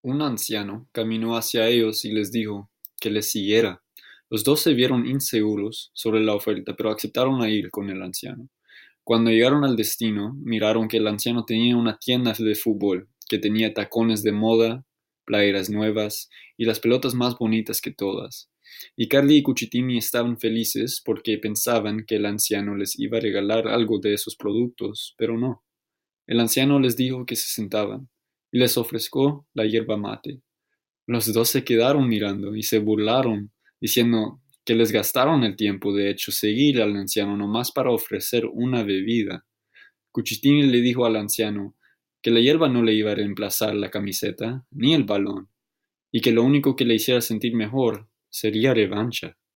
Un anciano caminó hacia ellos y les dijo que les siguiera. Los dos se vieron inseguros sobre la oferta, pero aceptaron a ir con el anciano. Cuando llegaron al destino, miraron que el anciano tenía una tienda de fútbol, que tenía tacones de moda, playeras nuevas y las pelotas más bonitas que todas. Y Carly y Cuchitini estaban felices porque pensaban que el anciano les iba a regalar algo de esos productos, pero no. El anciano les dijo que se sentaban y les ofreció la yerba mate. Los dos se quedaron mirando y se burlaron, diciendo que les gastaron el tiempo de hecho seguir al anciano nomás para ofrecer una bebida. Cuchitini le dijo al anciano que la hierba no le iba a reemplazar la camiseta ni el balón, y que lo único que le hiciera sentir mejor sería revancha.